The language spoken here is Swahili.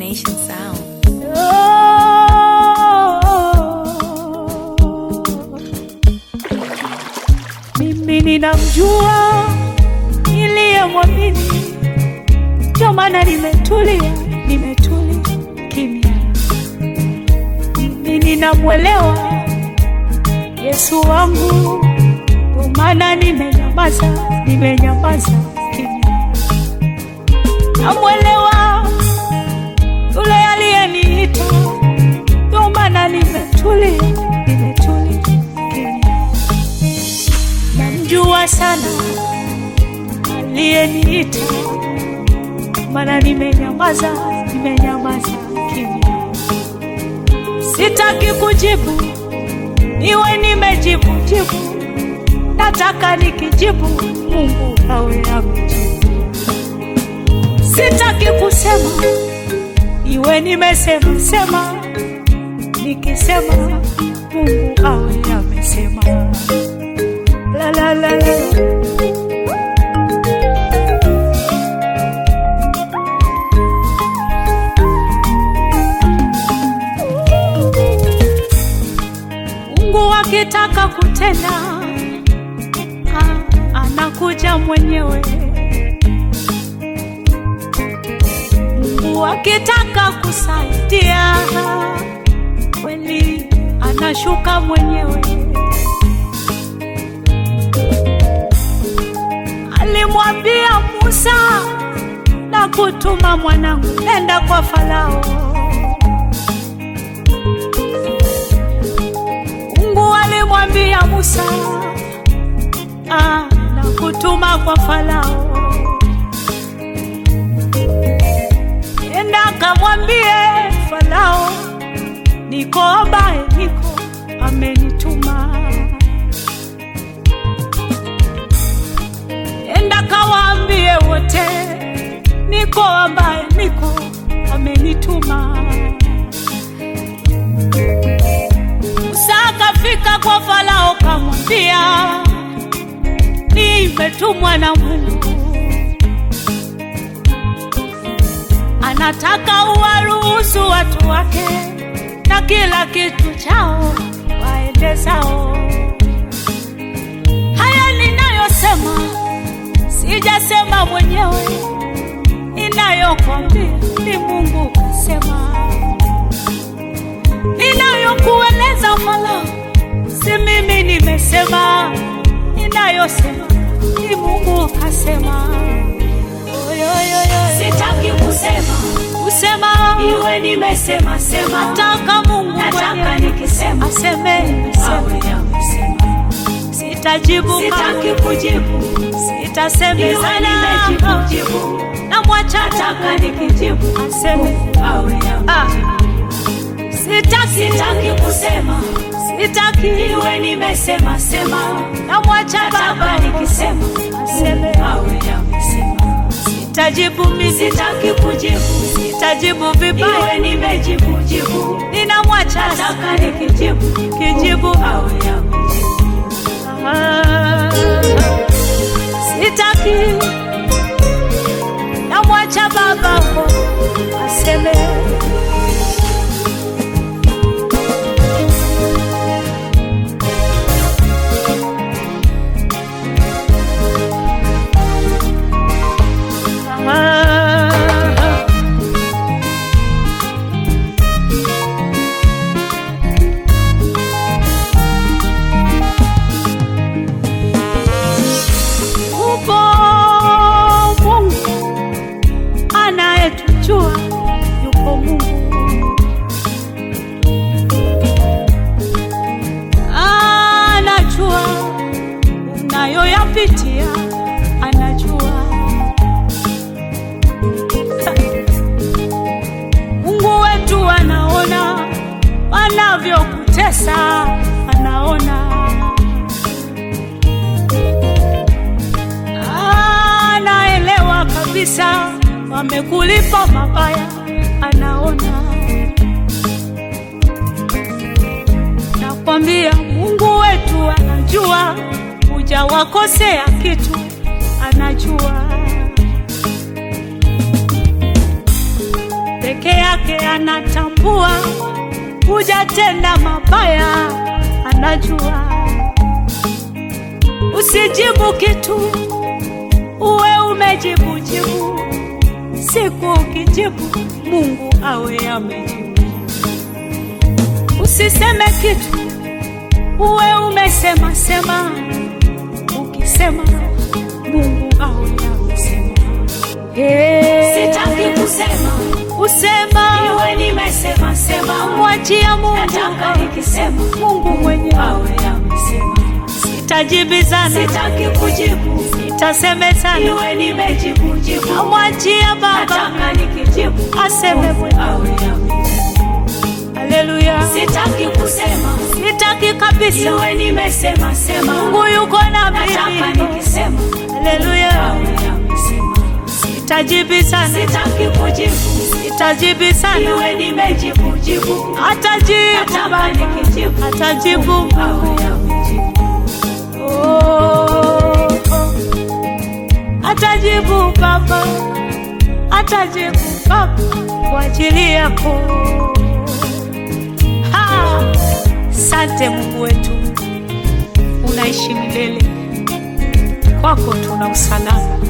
Nation Sound. Mimi ninamjua niliyemwamini, ndio maana nimetulia kimya. Mimi ninamwelewa Yesu wangu, ndio maana nimenyamaza kimya. Namwelewa yule aliyeniita, ndio maana nimetulia kimya. Namjua sana aliyeniita, maana nimenyamaza kimya. Sitaki kujibu niwe nimejibu, nataka nikijibu Mungu awe amejibu. Sitaki kusema iwe nimesema, nikisema Mungu awe amesema. La la la la. Mungu akitaka kutenda, anakuja mwenyewe. Mungu akitaka kusaidia, kweli anashuka mwenyewe. Alimwambia Musa, na kutuma mwanangu, nenda kwa Farao. Mungu alimwambia Musa, na kutuma kwa Farao. Nenda kamwambie Farao, niko amenituma. Nenda kawaambie wote, niko amenituma. Musa akafika kwa Farao kamwambia, nimetumwa na Mungu, anataka uwaruhusu watu wake na kila kitu chao waende zao. Haya ninayosema sijasema mwenyewe, ninayokwambia ni Mungu kasema. Ninayokueleza Farao si mimi nimesema, ninayosema ni Mungu kasema. Sitaki kusema iwe nimesema, nataka Mungu nataka nikisema aseme. Sitajibu, sitaki kujibu, sitasemezana, nimejibu, na mwacha nataka nikijibu aseme. Sitaki kusema, sitaki iwe nimesema, na mwacha nataka nikisema aseme. Sitajibu mimi, sitaki kujibu, sitajibu vibaya, iwe nimejibu, ninamwacha nataka nikijibu awe amejibu. Sitaki, namwacha Baba aseme. Yuko Mungu anajua unayoyapitia, anajua. Mungu wetu anaona wanavyokutesa, anaona. Anaelewa kabisa wamekulipa mabaya, anaona. Nakwambia Mungu wetu anajua hujawakosea kitu, anajua. Peke yake yake anatambua, hujatenda mabaya, anajua. Usijibu kitu uwe umejibu jibu, siku ukijibu Mungu awe amejibu. Usiseme kitu uwe umesema sema, ukisema Mungu awe amesema. Sitaki kusema, usema iwe nimesema sema, mwachia Mungu. nataka nikisema Mungu mwenye awe amesema. Sitajibizana, Sitaki kujibu, sitasemezana, iwe nimejibu jibu, mwachia Baba nataka nikijibu aseme mwenye. awe amesema. Haleluya. Sitaki kusema, Sitaki kabisa, iwe nimesema sema, Mungu yuko na nataka mimi. nikisema Haleluya. awe amesema. Sitajibizana, Sitaki kujibu, sitajibizana, iwe nimejibu jibu, atajibu nataka Baba, nikijibu atajibu awe amejibu. Oh, oh. Atajibu Baba, atajibu Baba kwa ajili yako. Asante Mungu wetu, unaishi milele, kwako tuna usalama.